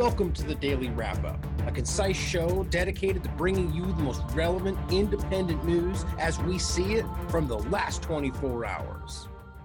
Welcome to the Daily Wrap-Up, a concise show dedicated to bringing you the most relevant independent news as we see it from the last 24 hours.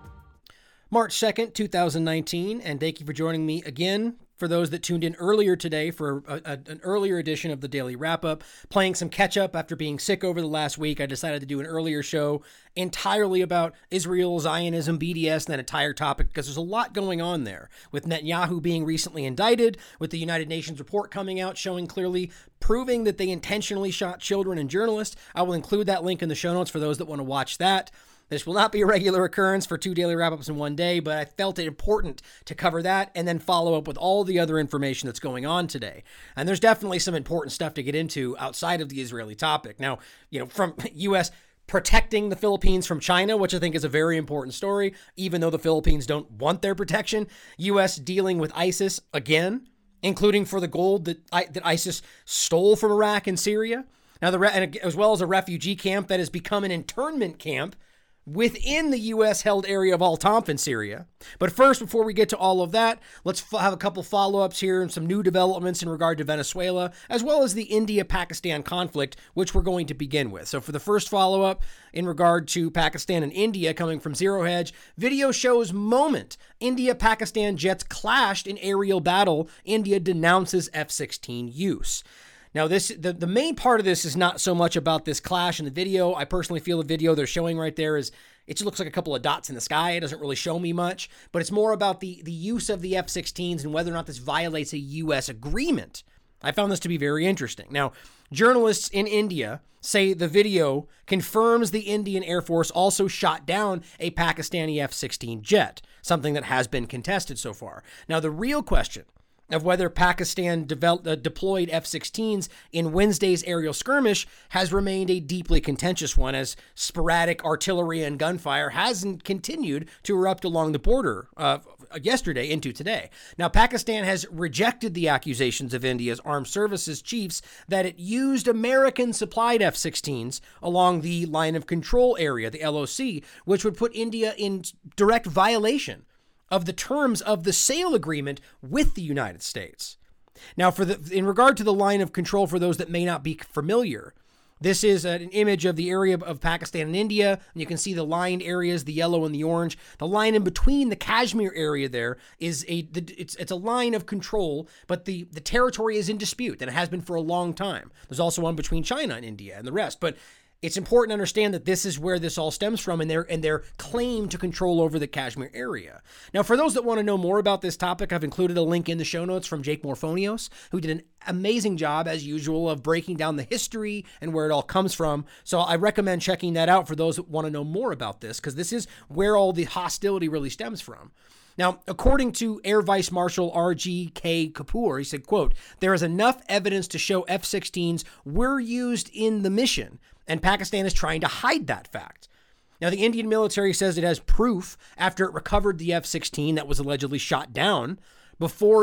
March 2nd, 2019, and thank you for joining me again. For those that tuned in earlier today for an earlier edition of the Daily Wrap-Up, playing some catch-up after being sick over the last week, I decided to do an earlier show entirely about Israel, Zionism, BDS, and that entire topic because there's a lot going on there. With Netanyahu being recently indicted, with the United Nations report coming out showing clearly, proving that they intentionally shot children and journalists. I will include that link in the show notes for those that want to watch that. This will not be a regular occurrence for two daily wrap-ups in one day, but I felt it important to cover that and then follow up with all the other information that's going on today. And there's definitely some important stuff to get into outside of the Israeli topic. Now, from U.S. protecting the Philippines from China, which I think is a very important story, even though the Philippines don't want their protection. U.S. dealing with ISIS again, including for the gold that ISIS stole from Iraq and Syria. Now, as well as a refugee camp that has become an internment camp within the U.S.-held area of Al-Tanf in Syria. But first, before we get to all of that, let's have a couple follow-ups here and some new developments in regard to Venezuela, as well as the India-Pakistan conflict, which we're going to begin with. So for the first follow-up in regard to Pakistan and India coming from Zero Hedge, video shows moment India-Pakistan jets clashed in aerial battle. India denounces F-16 use. Now, the main part of this is not so much about this clash in the video. I personally feel the video they're showing right there it just looks like a couple of dots in the sky. It doesn't really show me much, but it's more about the use of the F-16s and whether or not this violates a U.S. agreement. I found this to be very interesting. Now, journalists in India say the video confirms the Indian Air Force also shot down a Pakistani F-16 jet, something that has been contested so far. Now, the real question of whether Pakistan deployed F-16s in Wednesday's aerial skirmish has remained a deeply contentious one, as sporadic artillery and gunfire hasn't continued to erupt along the border yesterday into today. Now, Pakistan has rejected the accusations of India's armed services chiefs that it used American-supplied F-16s along the line of control area, the LOC, which would put India in direct violation of the terms of the sale agreement with the United States. Now, in regard to the line of control, for those that may not be familiar, this is an image of the area of Pakistan and India, and you can see the lined areas, the yellow and the orange. The line in between the Kashmir area there is it's a line of control, but the territory is in dispute, and it has been for a long time. There's also one between China and India and the rest, but it's important to understand that this is where this all stems from and their claim to control over the Kashmir area. Now, for those that want to know more about this topic, I've included a link in the show notes from Jake Morphonios, who did an amazing job, as usual, of breaking down the history and where it all comes from. So I recommend checking that out for those that want to know more about this, because this is where all the hostility really stems from. Now, according to Air Vice Marshal R.G.K. Kapoor, he said, quote, "There is enough evidence to show F-16s were used in the mission, and Pakistan is trying to hide that fact." Now, the Indian military says it has proof after it recovered the F-16 that was allegedly shot down before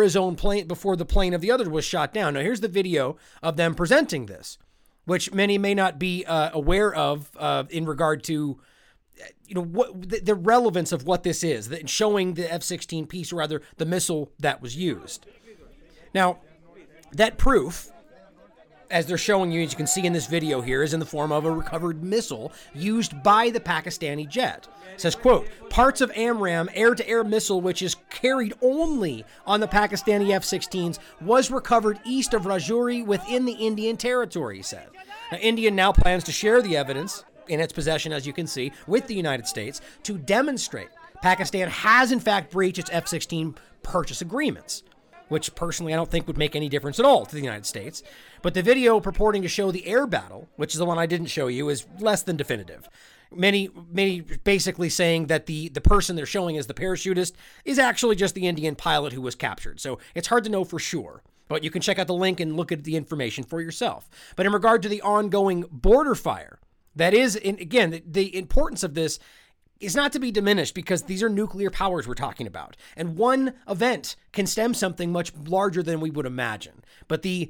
the plane of the other was shot down. Now, here's the video of them presenting this, which many may not be aware of in regard to what the relevance of what this is, showing the F-16 piece, or rather the missile that was used. Now, that proof, as they're showing you, as you can see in this video here, is in the form of a recovered missile used by the Pakistani jet. It says, quote, "Parts of AMRAAM air-to-air missile, which is carried only on the Pakistani F-16s, was recovered east of Rajouri within the Indian territory," he said. Now, India now plans to share the evidence in its possession, as you can see, with the United States to demonstrate Pakistan has in fact breached its F-16 purchase agreements, which personally I don't think would make any difference at all to the United States. But the video purporting to show the air battle, which is the one I didn't show you, is less than definitive. Many basically saying that the person they're showing as the parachutist is actually just the Indian pilot who was captured. So it's hard to know for sure. But you can check out the link and look at the information for yourself. But in regard to the ongoing border fire, that is, again, the importance of this is not to be diminished, because these are nuclear powers we're talking about. And one event can stem something much larger than we would imagine. But the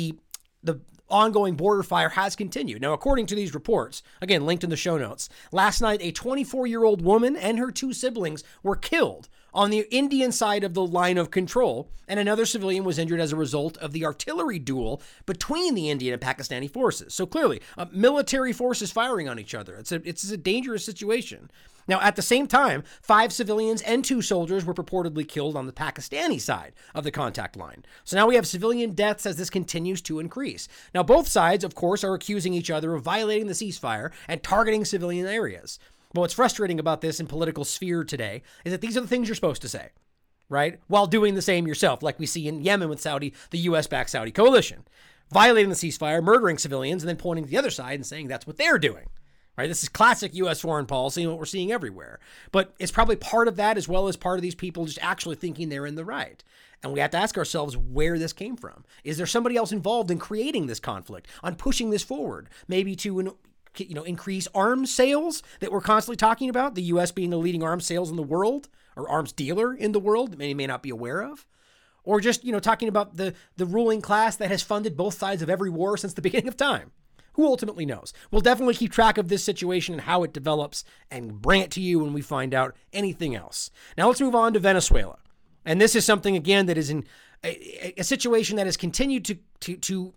ongoing border fire has continued. Now, according to these reports, again, linked in the show notes, last night a 24-year-old woman and her two siblings were killed on the Indian side of the line of control, and another civilian was injured as a result of the artillery duel between the Indian and Pakistani forces. So clearly, military forces firing on each other. It's a dangerous situation. Now, at the same time, 5 civilians and 2 soldiers were purportedly killed on the Pakistani side of the contact line. So now we have civilian deaths as this continues to increase. Now, both sides, of course, are accusing each other of violating the ceasefire and targeting civilian areas. But what's frustrating about this in political sphere today is that these are the things you're supposed to say, right? While doing the same yourself, like we see in Yemen with the U.S.-backed Saudi coalition. Violating the ceasefire, murdering civilians, and then pointing to the other side and saying that's what they're doing. Right? This is classic U.S. foreign policy and what we're seeing everywhere. But it's probably part of that as well as part of these people just actually thinking they're in the right. And we have to ask ourselves where this came from. Is there somebody else involved in creating this conflict, on pushing this forward, maybe to increase arms sales that we're constantly talking about, the U.S. being the leading arms sales in the world or arms dealer in the world that many may not be aware of? Or just, talking about the ruling class that has funded both sides of every war since the beginning of time? Who ultimately knows? We'll definitely keep track of this situation and how it develops and bring it to you when we find out anything else. Now let's move on to Venezuela. And this is something, again, that is in a situation that has continued to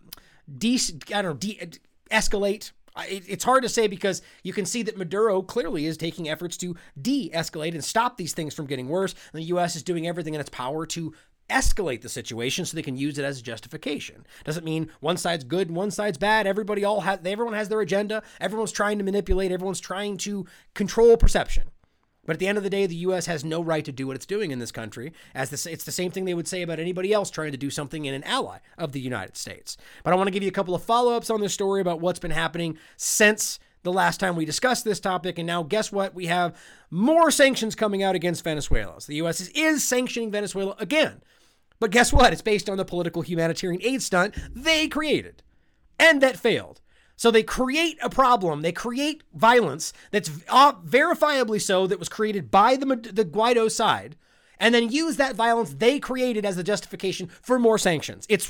escalate. It's hard to say because you can see that Maduro clearly is taking efforts to de-escalate and stop these things from getting worse. And the U.S. is doing everything in its power to escalate the situation so they can use it as a justification. Doesn't mean one side's good and one side's bad. Everyone has their agenda. Everyone's trying to manipulate. Everyone's trying to control perception. But at the end of the day, the U.S. has no right to do what it's doing in this country. It's the same thing they would say about anybody else trying to do something in an ally of the United States. But I want to give you a couple of follow-ups on this story about what's been happening since the last time we discussed this topic. And now guess what? We have more sanctions coming out against Venezuela. So the U.S. is sanctioning Venezuela again. But guess what? It's based on the political humanitarian aid stunt they created and that failed. So they create a problem. They create violence that's verifiably so that was created by the Guaido side, and then use that violence they created as the justification for more sanctions. It's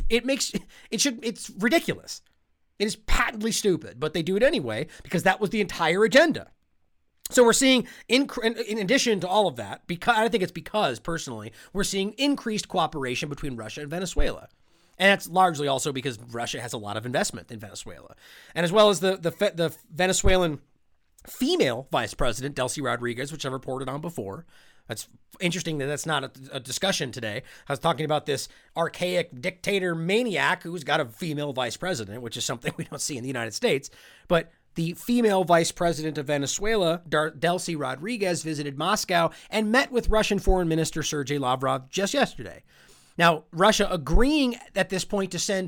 ridiculous. It is patently stupid, but they do it anyway because that was the entire agenda. So we're seeing, in addition to all of that, because personally, we're seeing increased cooperation between Russia and Venezuela. And that's largely also because Russia has a lot of investment in Venezuela. And as well as the Venezuelan female vice president, Delcy Rodriguez, which I've reported on before. That's interesting that that's not a discussion today. I was talking about this archaic dictator maniac who's got a female vice president, which is something we don't see in the United States. But the female vice president of Venezuela, Delcy Rodriguez, visited Moscow and met with Russian Foreign Minister Sergei Lavrov just yesterday. Now, Russia agreeing at this point to send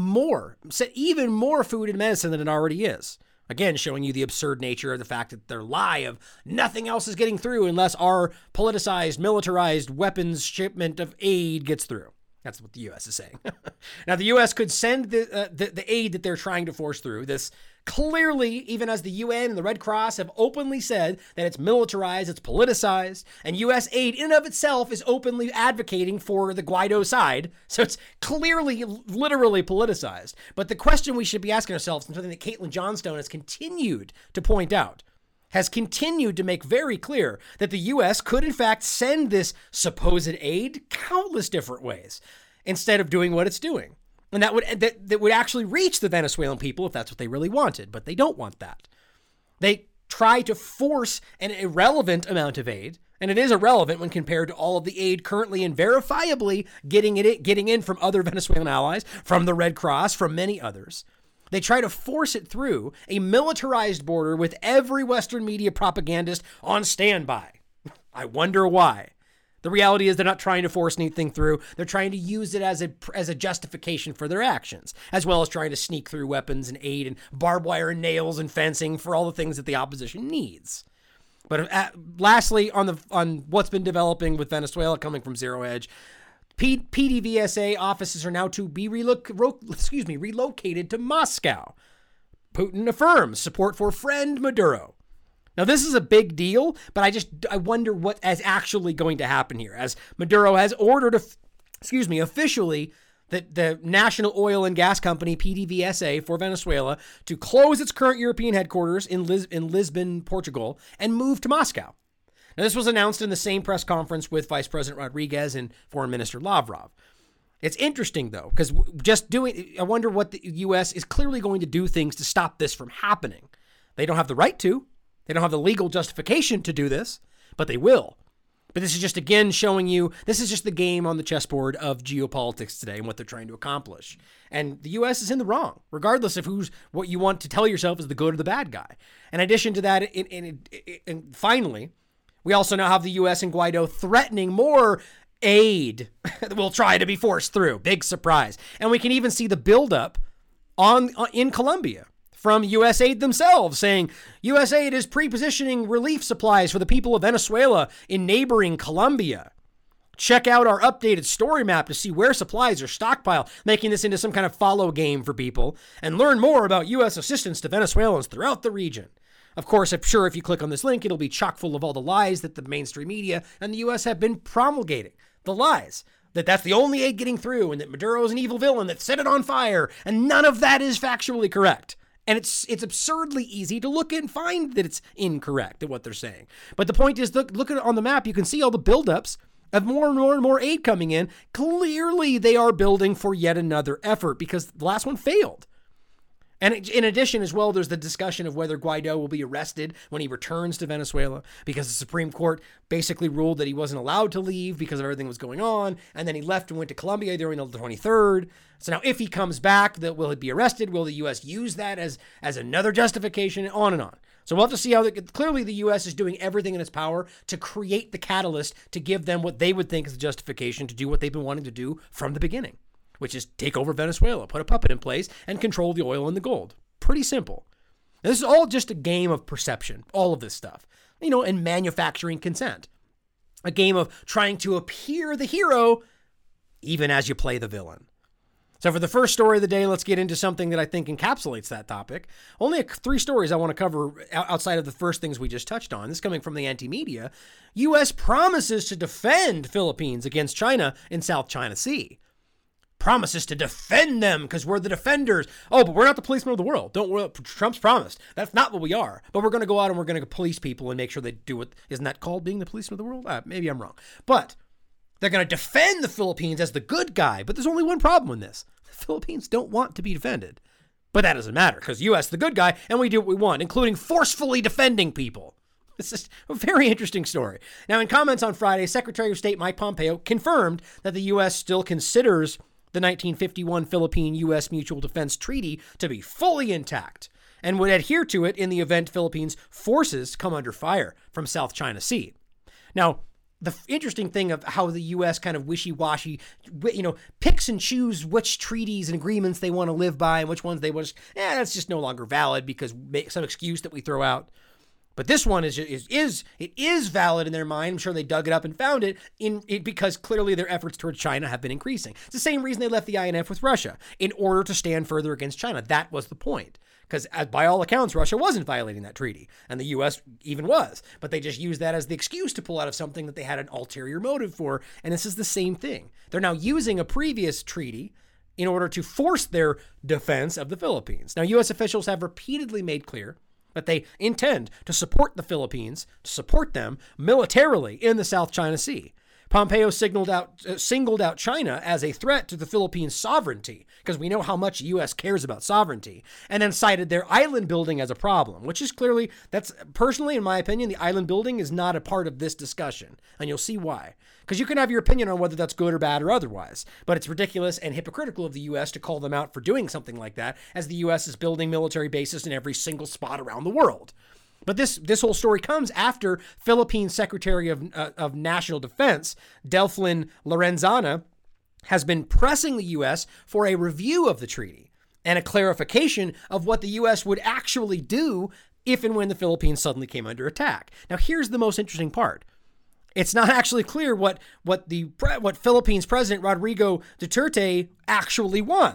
even more food and medicine than it already is. Again, showing you the absurd nature of the fact that their lie of nothing else is getting through unless our politicized, militarized weapons shipment of aid gets through. That's what the U.S. is saying. Now, the U.S. could send the aid that they're trying to force through. This clearly, even as the UN and the Red Cross have openly said that it's militarized, it's politicized, and U.S. aid in and of itself is openly advocating for the Guaido side. So it's clearly, literally politicized. But the question we should be asking ourselves, and something that Caitlin Johnstone has continued to point out, has continued to make very clear that the U.S. could, in fact, send this supposed aid countless different ways instead of doing what it's doing. And that would actually reach the Venezuelan people if that's what they really wanted. But they don't want that. They try to force an irrelevant amount of aid, and it is irrelevant when compared to all of the aid currently and verifiably getting in from other Venezuelan allies, from the Red Cross, from many others. They try to force it through a militarized border with every Western media propagandist on standby. I wonder why. The reality is they're not trying to force anything through. They're trying to use it as a justification for their actions, as well as trying to sneak through weapons and aid and barbed wire and nails and fencing for all the things that the opposition needs. But lastly, on what's been developing with Venezuela coming from Zero Hedge, PDVSA offices are now to be relocated to Moscow. Putin affirms support for friend Maduro. Now, this is a big deal, but I wonder what is actually going to happen here, as Maduro has ordered, officially the National Oil and Gas Company, PDVSA, for Venezuela to close its current European headquarters in Lisbon, Portugal, and move to Moscow. Now, this was announced in the same press conference with Vice President Rodriguez and Foreign Minister Lavrov. It's interesting, though, because I wonder what the U.S. is clearly going to do things to stop this from happening. They don't have the right to. They don't have the legal justification to do this, but they will. But this is just, again, showing you, this is just the game on the chessboard of geopolitics today and what they're trying to accomplish. And the U.S. is in the wrong, regardless of what you want to tell yourself is the good or the bad guy. In addition to that, and finally, we also now have the U.S. and Guaido threatening more aid that will try to be forced through. Big surprise. And we can even see the buildup in Colombia from USAID themselves saying USAID is pre-positioning relief supplies for the people of Venezuela in neighboring Colombia. Check out our updated story map to see where supplies are stockpiled, making this into some kind of follow game for people, and learn more about U.S. assistance to Venezuelans throughout the region. Of course, I'm sure if you click on this link, it'll be chock full of all the lies that the mainstream media and the U.S. have been promulgating. The lies. That's the only aid getting through and that Maduro is an evil villain that set it on fire. And none of that is factually correct. And it's absurdly easy to look and find that it's incorrect at what they're saying. But the point is, look at it on the map. You can see all the buildups of more and more and more aid coming in. Clearly, they are building for yet another effort because the last one failed. And in addition as well, there's the discussion of whether Guaido will be arrested when he returns to Venezuela because the Supreme Court basically ruled that he wasn't allowed to leave because of everything that was going on. And then he left and went to Colombia during the 23rd. So now if he comes back, will he be arrested? Will the U.S. use that as another justification? On and on. So we'll have to see how clearly the U.S. is doing everything in its power to create the catalyst to give them what they would think is the justification to do what they've been wanting to do from the beginning, which is take over Venezuela, put a puppet in place, and control the oil and the gold. Pretty simple. And this is all just a game of perception, all of this stuff, and manufacturing consent. A game of trying to appear the hero even as you play the villain. So for the first story of the day, let's get into something that I think encapsulates that topic. Only 3 stories I want to cover outside of the first things we just touched on. This is coming from the anti-media. U.S. promises to defend Philippines against China in South China Sea. Promises to defend them because we're the defenders. Oh, but we're not the policemen of the world. Don't worry. Trump's promised. That's not what we are. But we're going to go out and we're going to police people and make sure they do what, isn't that called being the policeman of the world? Maybe I'm wrong. But they're going to defend the Philippines as the good guy. But there's only one problem with this. The Philippines don't want to be defended. But that doesn't matter because U.S. the good guy and we do what we want, including forcefully defending people. This is a very interesting story. Now, in comments on Friday, Secretary of State Mike Pompeo confirmed that the U.S. still considers the 1951 Philippine-U.S. Mutual Defense Treaty to be fully intact and would adhere to it in the event Philippines' forces come under fire from South China Sea. Now, the interesting thing of how the U.S. kind of wishy-washy, picks and choose which treaties and agreements they want to live by and which ones they want to, that's just no longer valid because some excuse that we throw out. But this one is valid in their mind. I'm sure they dug it up and found it because clearly their efforts towards China have been increasing. It's the same reason they left the INF with Russia, in order to stand further against China. That was the point. Because by all accounts, Russia wasn't violating that treaty, and the U.S. even was. But they just used that as the excuse to pull out of something that they had an ulterior motive for. And this is the same thing. They're now using a previous treaty in order to force their defense of the Philippines. Now, U.S. officials have repeatedly made clear that they intend to support the Philippines, to support them militarily in the South China Sea. Pompeo singled out China as a threat to the Philippines' sovereignty, because we know how much the U.S. cares about sovereignty, and then cited their island building as a problem, which is clearly, personally, in my opinion, the island building is not a part of this discussion, and you'll see why. Because you can have your opinion on whether that's good or bad or otherwise, but it's ridiculous and hypocritical of the U.S. to call them out for doing something like that, as the U.S. is building military bases in every single spot around the world. But this whole story comes after Philippine Secretary of National Defense, Delfin Lorenzana, has been pressing the U.S. for a review of the treaty and a clarification of what the U.S. would actually do if and when the Philippines suddenly came under attack. Now, here's the most interesting part. It's not actually clear what Philippines President Rodrigo Duterte actually wants.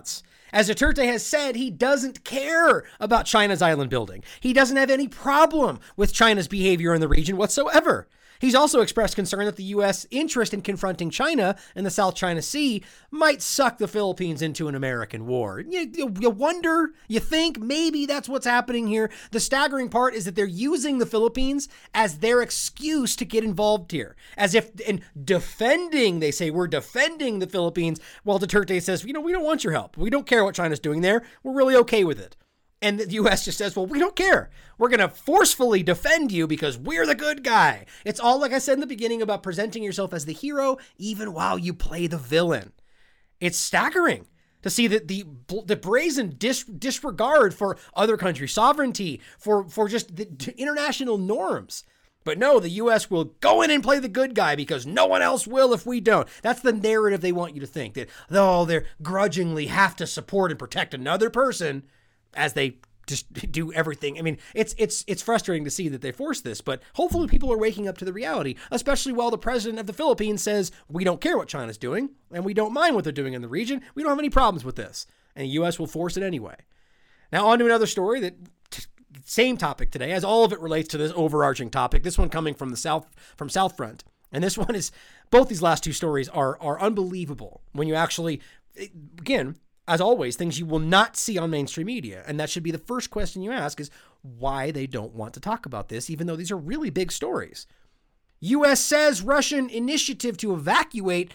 As Duterte has said, he doesn't care about China's island building. He doesn't have any problem with China's behavior in the region whatsoever. He's also expressed concern that the U.S. interest in confronting China in the South China Sea might suck the Philippines into an American war. You wonder, you think maybe that's what's happening here. The staggering part is that they're using the Philippines as their excuse to get involved here. As if in defending, they say, we're defending the Philippines, while Duterte says, we don't want your help. We don't care what China's doing there. We're really okay with it. And the U.S. just says, well, we don't care. We're going to forcefully defend you because we're the good guy. It's all, like I said in the beginning, about presenting yourself as the hero, even while you play the villain. It's staggering to see that the brazen disregard for other countries' sovereignty, for just the international norms. But no, the U.S. will go in and play the good guy because no one else will if we don't. That's the narrative they want you to think, that, oh, they're grudgingly have to support and protect another person as they just do everything. I mean, it's frustrating to see that they force this, but hopefully people are waking up to the reality, especially while the president of the Philippines says, we don't care what China's doing, and we don't mind what they're doing in the region. We don't have any problems with this, and the U.S. will force it anyway. Now on to another story that same topic today, as all of it relates to this overarching topic. This one coming from South Front. And this one is, both these last two stories are unbelievable when you actually, again, as always, things you will not see on mainstream media. And that should be the first question you ask, is why they don't want to talk about this, even though these are really big stories. U.S. says Russian initiative to evacuate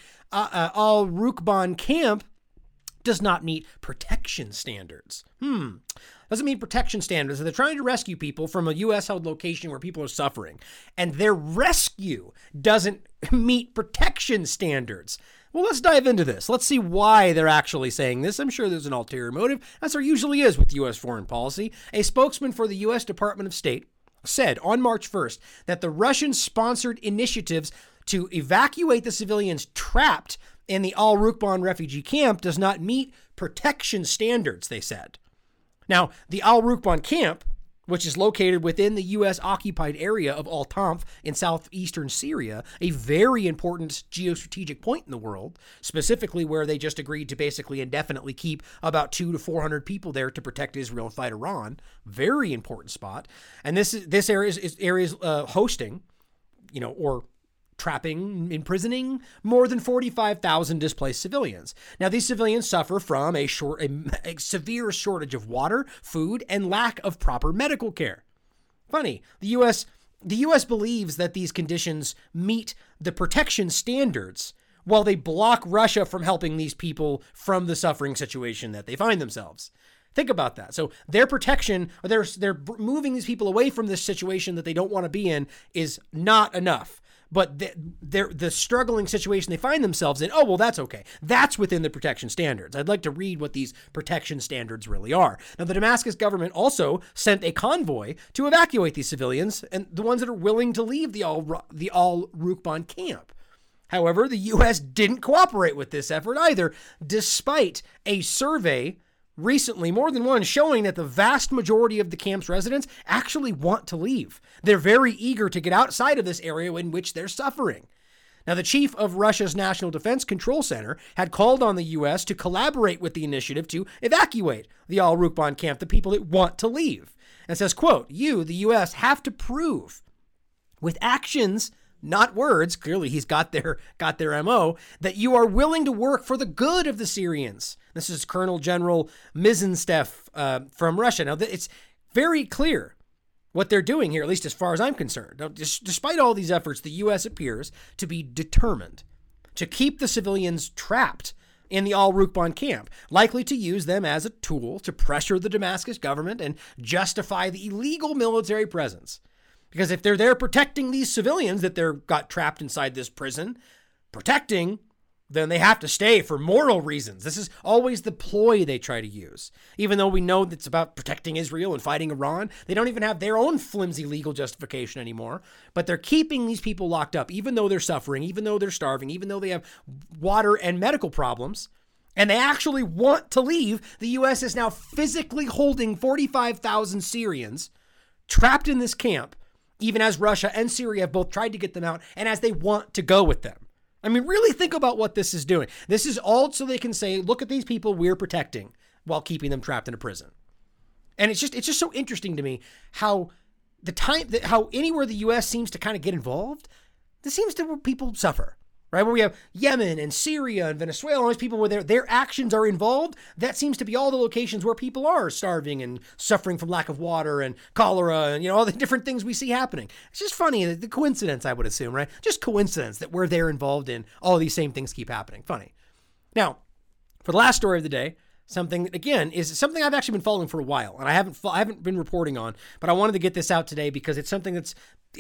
Al-Rukban camp does not meet protection standards. Doesn't meet protection standards. They're trying to rescue people from a U.S.-held location where people are suffering. And their rescue doesn't meet protection standards. Well, let's dive into this. Let's see why they're actually saying this. I'm sure there's an ulterior motive, as there usually is with U.S. foreign policy. A spokesman for the U.S. Department of State said on March 1st that the Russian-sponsored initiatives to evacuate the civilians trapped in the Al-Rukban refugee camp does not meet protection standards, they said. Now, the Al-Rukban camp, which is located within the U.S.-occupied area of Al-Tanf in southeastern Syria, a very important geostrategic point in the world, specifically where they just agreed to basically indefinitely keep about 200 to 400 people there to protect Israel and fight Iran. Very important spot. And this area is hosting, or trapping, imprisoning more than 45,000 displaced civilians. Now, these civilians suffer from a severe shortage of water, food, and lack of proper medical care. Funny, the U.S. believes that these conditions meet the protection standards while they block Russia from helping these people from the suffering situation that they find themselves. Think about that. So their protection, or they're moving these people away from this situation that they don't want to be in, is not enough. But the struggling situation they find themselves in, oh, well, that's okay. That's within the protection standards. I'd like to read what these protection standards really are. Now, the Damascus government also sent a convoy to evacuate these civilians, and the ones that are willing to leave the Al-Rukban camp. However, the U.S. didn't cooperate with this effort either, despite a survey recently, more than one, showing that the vast majority of the camp's residents actually want to leave. They're very eager to get outside of this area in which they're suffering. Now, the chief of Russia's National Defense Control Center had called on the U.S. to collaborate with the initiative to evacuate the Al-Rukban camp, the people that want to leave. And says, quote, you, the U.S., have to prove with actions, not words, clearly he's got their MO, that you are willing to work for the good of the Syrians. This is Colonel General Mizenstev from Russia. Now, it's very clear what they're doing here, at least as far as I'm concerned. Now, despite all these efforts, the U.S. appears to be determined to keep the civilians trapped in the Al-Rukban camp, likely to use them as a tool to pressure the Damascus government and justify the illegal military presence. Because if they're there protecting these civilians that they're got trapped inside this prison, then they have to stay for moral reasons. This is always the ploy they try to use. Even though we know that it's about protecting Israel and fighting Iran, they don't even have their own flimsy legal justification anymore. But they're keeping these people locked up, even though they're suffering, even though they're starving, even though they have water and medical problems, and they actually want to leave. The U.S. is now physically holding 45,000 Syrians trapped in this camp, even as Russia and Syria have both tried to get them out, and as they want to go with them. I mean, really think about what this is doing. This is all so they can say, look at these people we're protecting. while keeping them trapped in a prison. And it's just so interesting to me how how anywhere the U.S. seems to kind of get involved, this seems to where people suffer, right? Where we have Yemen and Syria and Venezuela, all these people where their actions are involved, that seems to be all the locations where people are starving and suffering from lack of water and cholera and, all the different things we see happening. It's just funny, the coincidence, I would assume, right? Just coincidence that where they're involved in, all these same things keep happening. Funny. Now, for the last story of the day, something that, again, is something I've actually been following for a while, and I haven't been reporting on, but I wanted to get this out today because it's something that's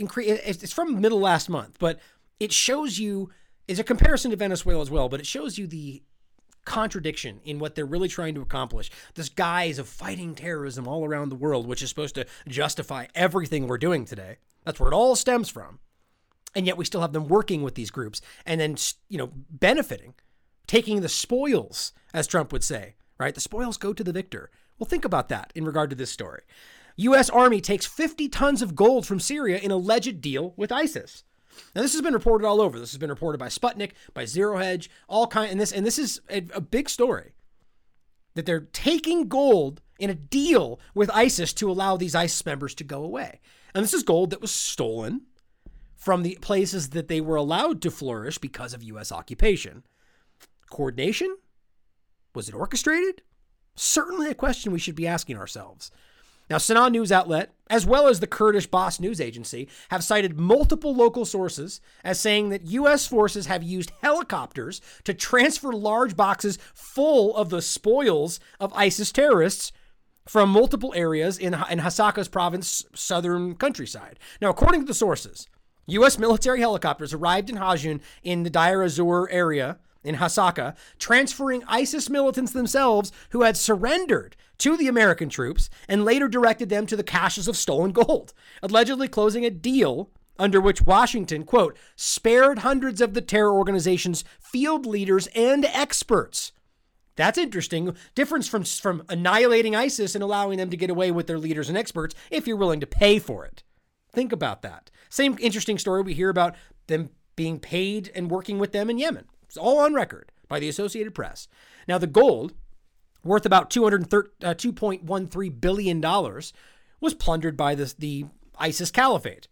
it's from middle last month, but it shows you, it's a comparison to Venezuela as well, but it shows you the contradiction in what they're really trying to accomplish. This guise of fighting terrorism all around the world, which is supposed to justify everything we're doing today. That's where it all stems from. And yet we still have them working with these groups and then, benefiting, taking the spoils, as Trump would say. Right? The spoils go to the victor. Well, think about that in regard to this story. U.S. Army takes 50 tons of gold from Syria in alleged deal with ISIS. Now, this has been reported all over. This has been reported by Sputnik, by Zero Hedge, and this is a big story. That they're taking gold in a deal with ISIS to allow these ISIS members to go away. And this is gold that was stolen from the places that they were allowed to flourish because of U.S. occupation. Coordination? Was it orchestrated? Certainly a question we should be asking ourselves. Now, Sanaa news outlet, as well as the Kurdish Boss news agency, have cited multiple local sources as saying that U.S. forces have used helicopters to transfer large boxes full of the spoils of ISIS terrorists from multiple areas in Hasaka's province, southern countryside. Now, according to the sources, U.S. military helicopters arrived in Hajun in the Deir ez-Zor area in Hasaka, transferring ISIS militants themselves who had surrendered to the American troops and later directed them to the caches of stolen gold, allegedly closing a deal under which Washington, quote, spared hundreds of the terror organization's field leaders and experts. That's interesting. Difference from annihilating ISIS and allowing them to get away with their leaders and experts if you're willing to pay for it. Think about that. Same interesting story we hear about them being paid and working with them in Yemen. It's all on record by the Associated Press. Now, the gold, worth about $2.13 billion, was plundered by the ISIS caliphate.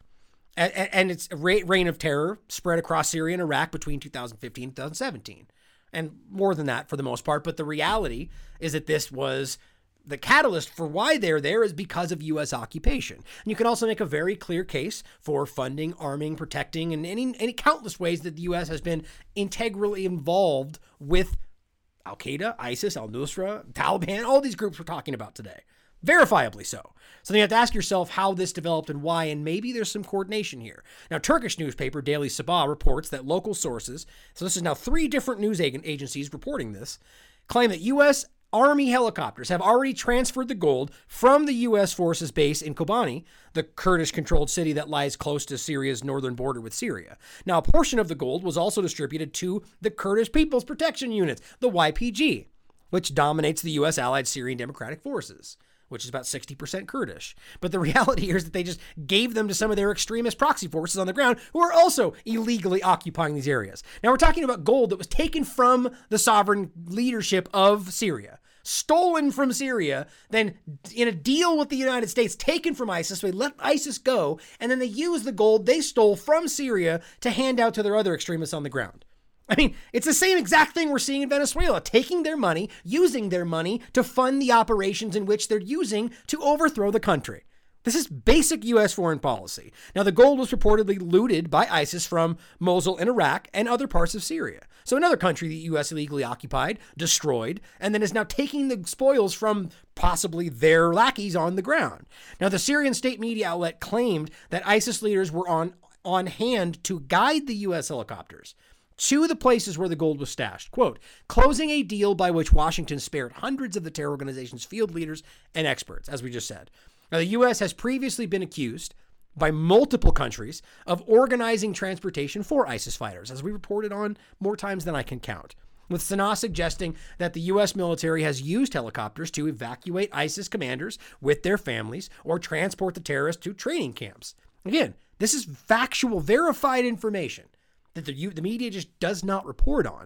And its reign of terror spread across Syria and Iraq between 2015 and 2017. And more than that for the most part. But the reality is that this was the catalyst for why they're there is because of U.S. occupation. And you can also make a very clear case for funding, arming, protecting, and any countless ways that the U.S. has been integrally involved with Al-Qaeda, ISIS, al-Nusra, Taliban, all these groups we're talking about today. Verifiably so. So you have to ask yourself how this developed and why, and maybe there's some coordination here. Now, Turkish newspaper Daily Sabah reports that local sources, so this is now 3 different news agencies reporting this, claim that U.S. Army helicopters have already transferred the gold from the U.S. forces base in Kobani, the Kurdish-controlled city that lies close to Syria's northern border with Syria. Now, a portion of the gold was also distributed to the Kurdish People's Protection Unit, the YPG, which dominates the U.S. allied Syrian Democratic Forces, which is about 60% Kurdish. But the reality here is that they just gave them to some of their extremist proxy forces on the ground who are also illegally occupying these areas. Now, we're talking about gold that was taken from the sovereign leadership of Syria, stolen from Syria, then in a deal with the United States, taken from ISIS. So they let ISIS go, and then they use the gold they stole from Syria to hand out to their other extremists on the ground. I mean, it's the same exact thing we're seeing in Venezuela, taking their money, using their money to fund the operations in which they're using to overthrow the country. This is basic U.S. foreign policy. Now, the gold was reportedly looted by ISIS from Mosul in Iraq and other parts of Syria. So another country the U.S. illegally occupied, destroyed, and then is now taking the spoils from possibly their lackeys on the ground. Now, the Syrian state media outlet claimed that ISIS leaders were on hand to guide the U.S. helicopters to the places where the gold was stashed. Quote, closing a deal by which Washington spared hundreds of the terror organization's field leaders and experts, as we just said. Now, the U.S. has previously been accused by multiple countries of organizing transportation for ISIS fighters, as we reported on more times than I can count, with Sanaa suggesting that the U.S. military has used helicopters to evacuate ISIS commanders with their families or transport the terrorists to training camps. Again, this is factual, verified information that the media just does not report on.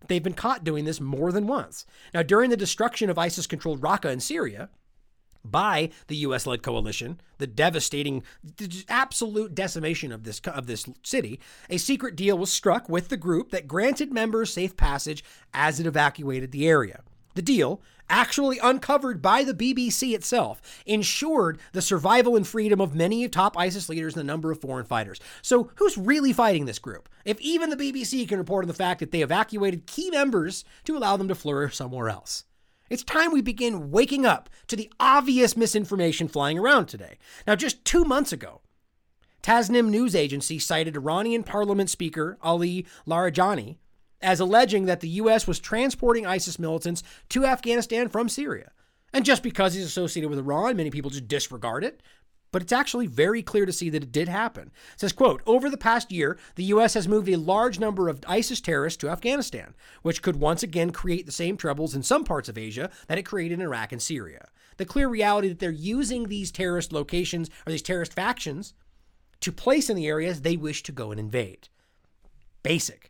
They've been caught doing this more than once. Now, during the destruction of ISIS-controlled Raqqa in Syria by the U.S.-led coalition, the devastating, absolute decimation of this city, a secret deal was struck with the group that granted members safe passage as it evacuated the area. The deal, actually uncovered by the BBC itself, ensured the survival and freedom of many top ISIS leaders and a number of foreign fighters. So who's really fighting this group? If even the BBC can report on the fact that they evacuated key members to allow them to flourish somewhere else. It's time we begin waking up to the obvious misinformation flying around today. Now, just 2 months ago, Tasnim news agency cited Iranian parliament speaker Ali Larijani as alleging that the U.S. was transporting ISIS militants to Afghanistan from Syria. And just because he's associated with Iran, many people just disregard it. But it's actually very clear to see that it did happen. It says, quote, over the past year, the U.S. has moved a large number of ISIS terrorists to Afghanistan, which could once again create the same troubles in some parts of Asia that it created in Iraq and Syria. The clear reality that they're using these terrorist locations or these terrorist factions to place in the areas they wish to go and invade. Basic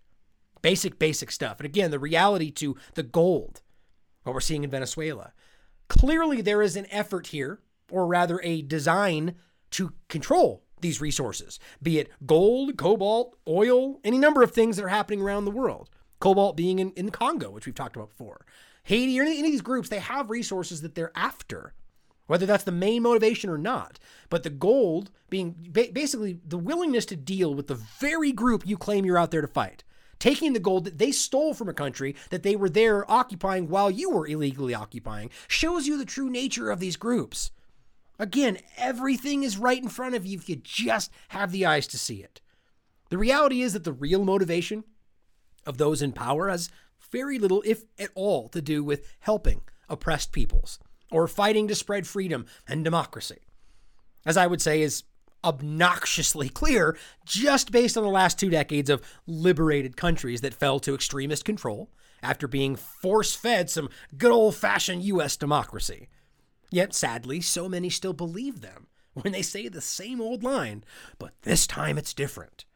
stuff. And again, the reality to the gold, what we're seeing in Venezuela. Clearly, there is an effort here, or rather a design to control these resources, be it gold, cobalt, oil, any number of things that are happening around the world. Cobalt being in Congo, which we've talked about before. Haiti, or any of these groups, they have resources that they're after, whether that's the main motivation or not. But the gold being basically the willingness to deal with the very group you claim you're out there to fight. Taking the gold that they stole from a country that they were there occupying while you were illegally occupying shows you the true nature of these groups. Again, everything is right in front of you if you just have the eyes to see it. The reality is that the real motivation of those in power has very little, if at all, to do with helping oppressed peoples or fighting to spread freedom and democracy. As I would say is obnoxiously clear just based on the last 2 decades of liberated countries that fell to extremist control after being force-fed some good old-fashioned U.S. democracy. Yet, sadly, so many still believe them when they say the same old line, but this time it's different.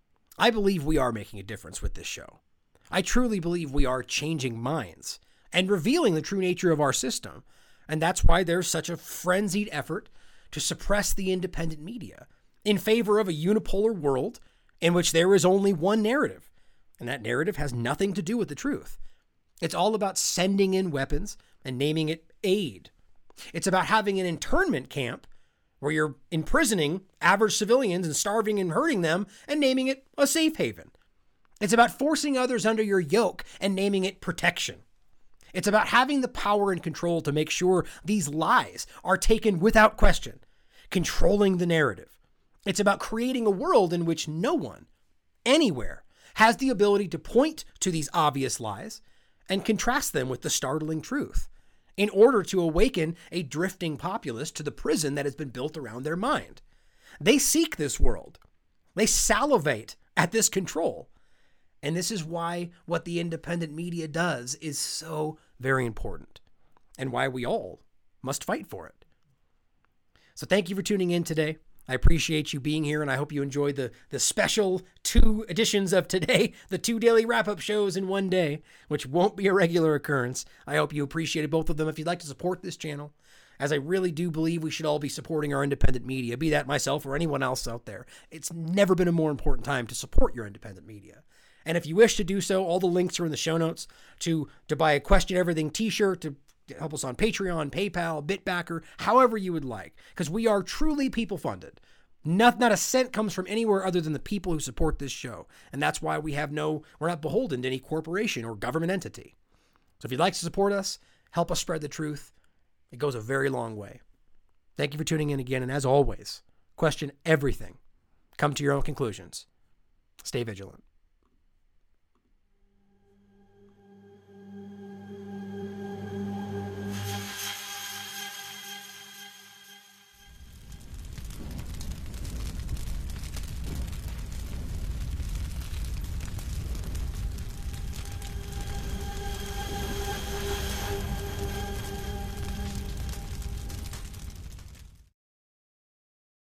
I believe we are making a difference with this show. I truly believe we are changing minds and revealing the true nature of our system, and that's why there's such a frenzied effort to suppress the independent media in favor of a unipolar world in which there is only one narrative, and that narrative has nothing to do with the truth. It's all about sending in weapons and naming it aid. It's about having an internment camp where you're imprisoning average civilians and starving and hurting them and naming it a safe haven. It's about forcing others under your yoke and naming it protection. It's about having the power and control to make sure these lies are taken without question, controlling the narrative. It's about creating a world in which no one, anywhere, has the ability to point to these obvious lies and contrast them with the startling truth in order to awaken a drifting populace to the prison that has been built around their mind. They seek this world. They salivate at this control. And this is why what the independent media does is so very important and why we all must fight for it. So thank you for tuning in today. I appreciate you being here, and I hope you enjoyed the special 2 editions of today, the 2 daily wrap-up shows in one day, which won't be a regular occurrence. I hope you appreciated both of them. If you'd like to support this channel, as I really do believe we should all be supporting our independent media, be that myself or anyone else out there, it's never been a more important time to support your independent media. And if you wish to do so, all the links are in the show notes to buy a Question Everything t-shirt, to help us on Patreon, PayPal, Bitbacker, however you would like, because we are truly people-funded. Not a cent comes from anywhere other than the people who support this show. And that's why we're not beholden to any corporation or government entity. So if you'd like to support us, help us spread the truth. It goes a very long way. Thank you for tuning in again. And as always, question everything. Come to your own conclusions. Stay vigilant.